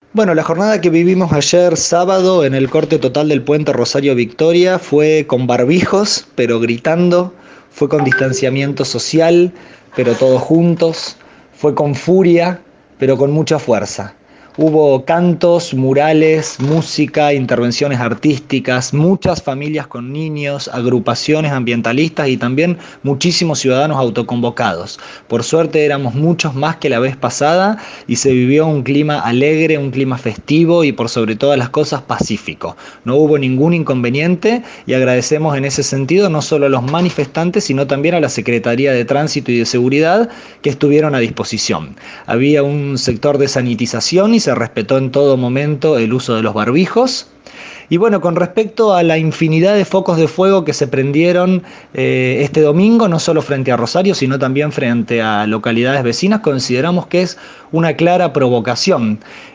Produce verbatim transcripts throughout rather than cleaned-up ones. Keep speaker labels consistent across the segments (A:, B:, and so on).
A: Bueno, la jornada que vivimos ayer sábado en el corte total del puente Rosario Victoria fue con barbijos, pero gritando, fue con distanciamiento social, pero todos juntos, fue con furia, pero con mucha fuerza. Hubo cantos, murales, música, intervenciones artísticas, muchas familias con niños, agrupaciones ambientalistas y también muchísimos ciudadanos autoconvocados. Por suerte éramos muchos más que la vez pasada y se vivió un clima alegre, un clima festivo y por sobre todas las cosas pacífico. No hubo ningún inconveniente y agradecemos en ese sentido no solo a los manifestantes, sino también a la Secretaría de Tránsito y de Seguridad que estuvieron a disposición. Había un sector de sanitización y se respetó en todo momento el uso de los barbijos. Y bueno, con respecto a la infinidad de focos de fuego que se prendieron eh, este domingo, no solo frente a Rosario, sino también frente a localidades vecinas, consideramos que es una clara provocación.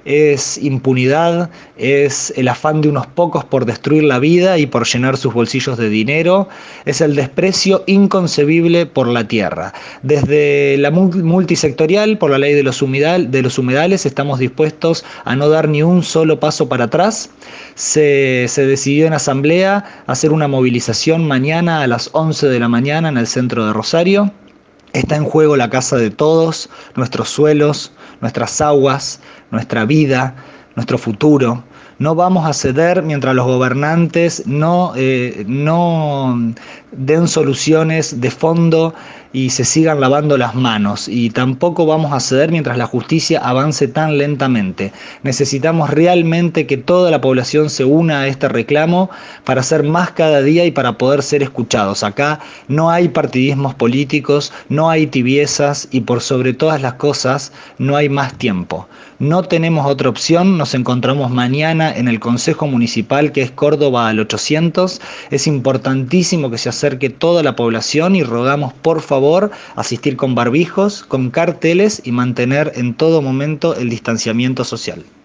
A: Es impunidad, es el afán de unos pocos por destruir la vida y por llenar sus bolsillos de dinero, es el desprecio inconcebible por la tierra. Desde la multisectorial, por la ley de los, humedal, de los humedales, estamos dispuestos a no dar ni un solo paso para atrás. Se, se decidió en asamblea hacer una movilización mañana a las once de la mañana en el centro de Rosario. Está en juego la casa de todos, nuestros suelos, nuestras aguas, nuestra vida, nuestro futuro. No vamos a ceder mientras los gobernantes no, eh, no den soluciones de fondo y se sigan lavando las manos. Y tampoco vamos a ceder mientras la justicia avance tan lentamente. Necesitamos realmente que toda la población se una a este reclamo para ser más cada día y para poder ser escuchados. Acá no hay partidismos políticos, no hay tibiezas y por sobre todas las cosas no hay más tiempo. No tenemos otra opción, nos encontramos mañana en el Consejo Municipal que es Córdoba al ochocientos. Es importantísimo que se acerque toda la población y rogamos por favor asistir con barbijos, con carteles y mantener en todo momento el distanciamiento social.